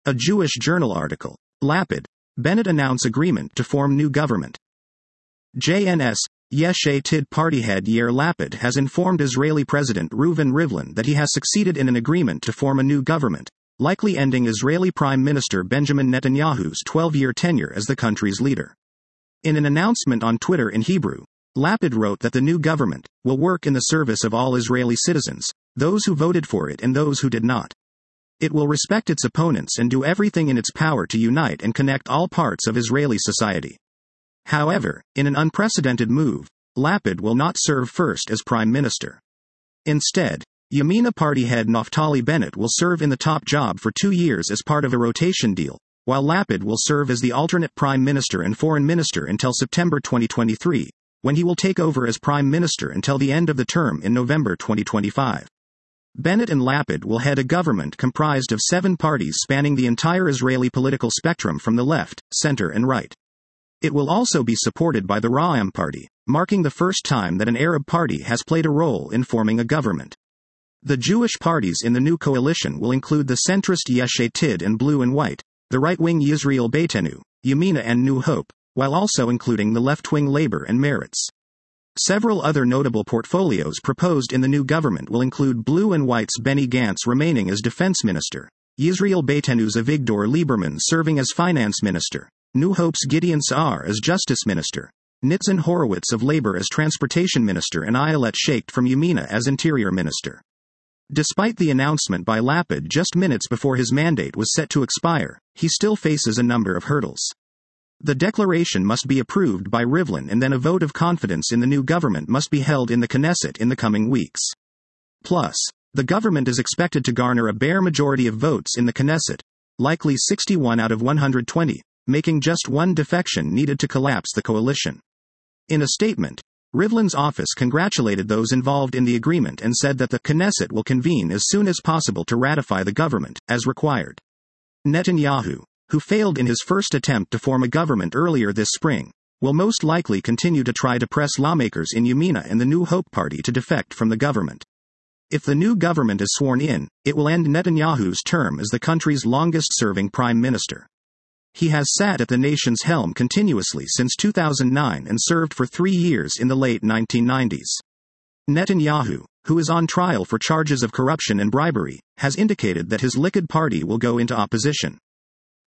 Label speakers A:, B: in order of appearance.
A: A Jewish Journal article. Lapid, Bennett announce agreement to form new government. JNS, Yesh Atid party head Yair Lapid has informed Israeli President Reuven Rivlin that he has succeeded in an agreement to form a new government, likely ending Israeli Prime Minister Benjamin Netanyahu's 12-year tenure as the country's leader. In an announcement on Twitter in Hebrew, Lapid wrote that the new government will work in the service of all Israeli citizens, those who voted for it and those who did not. It will respect its opponents and do everything in its power to unite and connect all parts of Israeli society. However, in an unprecedented move, Lapid will not serve first as prime minister. Instead, Yamina party head Naftali Bennett will serve in the top job for 2 years as part of a rotation deal, while Lapid will serve as the alternate prime minister and foreign minister until September 2023, when he will take over as prime minister until the end of the term in November 2025. Bennett and Lapid will head a government comprised of 7 parties spanning the entire Israeli political spectrum from the left, center and right. It will also be supported by the Ra'am party, marking the first time that an Arab party has played a role in forming a government. The Jewish parties in the new coalition will include the centrist Yesh Atid and Blue and White, the right-wing Yisrael Beitenu, Yamina and New Hope, while also including the left-wing Labor and Meretz. Several other notable portfolios proposed in the new government will include Blue and White's Benny Gantz remaining as defense minister, Yisrael Beitenu's Avigdor Lieberman serving as finance minister, New Hope's Gideon Sa'ar as justice minister, Nitzan Horowitz of Labor as transportation minister and Ayelet Sheikht from Yamina as interior minister. Despite the announcement by Lapid just minutes before his mandate was set to expire, he still faces a number of hurdles. The declaration must be approved by Rivlin and then a vote of confidence in the new government must be held in the Knesset in the coming weeks. Plus, the government is expected to garner a bare majority of votes in the Knesset, likely 61 out of 120, making just one defection needed to collapse the coalition. In a statement, Rivlin's office congratulated those involved in the agreement and said that the Knesset will convene as soon as possible to ratify the government, as required. Netanyahu, who failed in his first attempt to form a government earlier this spring, will most likely continue to try to press lawmakers in Yamina and the New Hope party to defect from the government. If the new government is sworn in, it will end Netanyahu's term as the country's longest-serving prime minister. He has sat at the nation's helm continuously since 2009 and served for 3 years in the late 1990s. Netanyahu, who is on trial for charges of corruption and bribery, has indicated that his Likud party will go into opposition.